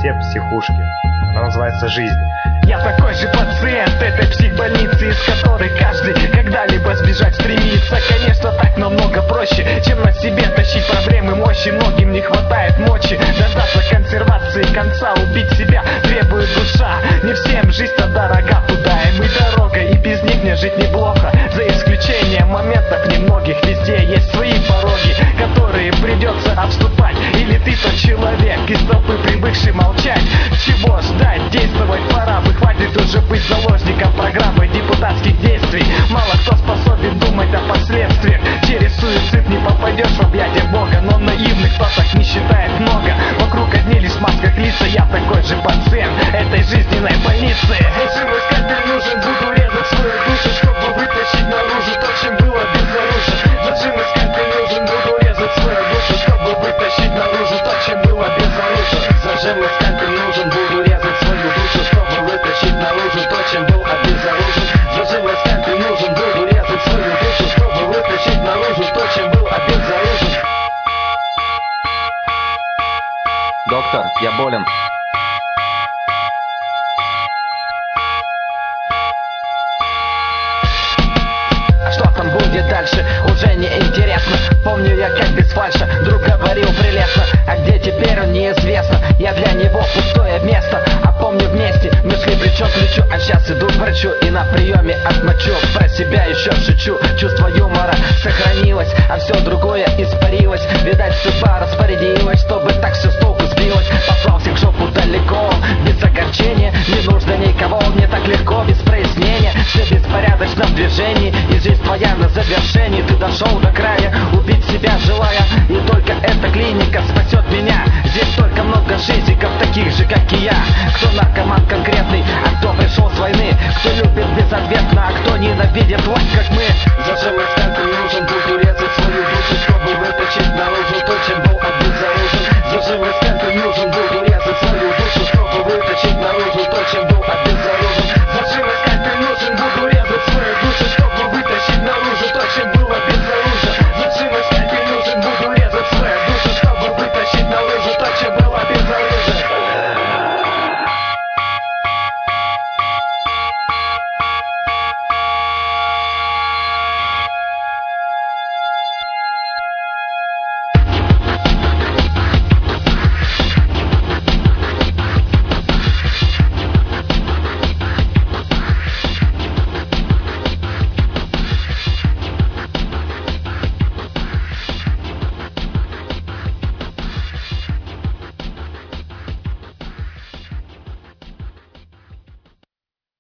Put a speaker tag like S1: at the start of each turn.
S1: все психушки. Она называется «Жизнь».
S2: Я такой же пациент этой психбольницы, из которой каждый когда-либо сбежать стремится. Конечно, так намного проще, чем на себе тащить проблемы мощи. Многим не хватает мочи дождаться консервации конца. Убить себя требует душа. Не всем жизнь-то дорога, туда им и дорога, и без них мне жить неплохо. За исключением моментов немногих, везде есть свои пороги, которые придется обступать. Или ты тот человек из толпы, привыкший молчать. Чего ждать? Действовать пора бы. Хватит уже быть заложником программы депутатских действий. Мало кто способен думать о последствиях. Через суицид не попадешь в объятия Бога, но наивных, кто так не считает, много. Вокруг одни лишь в масках лица. Я такой же пациент этой жизненной больницы.
S3: Зажимый скальпель нужен, буду резать свою душу, чтобы вытащить наружу то, чем было безоружен. Зажимый скальпель нужен, буду резать свою душу, чтобы вытащить наружу то, чем было безоружен. Зажимый скальпель нужен, буду резать свою душу, чтобы вытащить наружу то, чем был обезоружен. Зажимый скальпель нужен, буду резать свою душу, чтобы вытащить наружу то, чем был обезоружен.
S4: Доктор, я болен.
S2: Что там будет дальше, уже не интересно. Помню я, как без фальша друг говорил прелестно, а где теперь он неизвестно. Я для него пустое место, а помню вместе мы шли плечо к плечу. А сейчас иду к врачу и на приеме отмочу. Про себя еще шучу, чувство юмора сохранилось, а все другое испарилось. Видать, судьба распорядилась, чтобы так все с толку сбилось. Послался к жопу далеко, без огорчения. Не нужно никого, мне так легко, без прояснения. Все беспорядочно в движении, и жизнь твоя на завершении. Ты дошел до края, убить себя желая, и только эта клиника спасет меня. Здесь столько много шизиков, таких же, как и я. Кто наркоман конкретный, а кто пришел с войны. Кто любит безответно, а кто ненавидит власть, как мы.
S3: Зажимый скальпель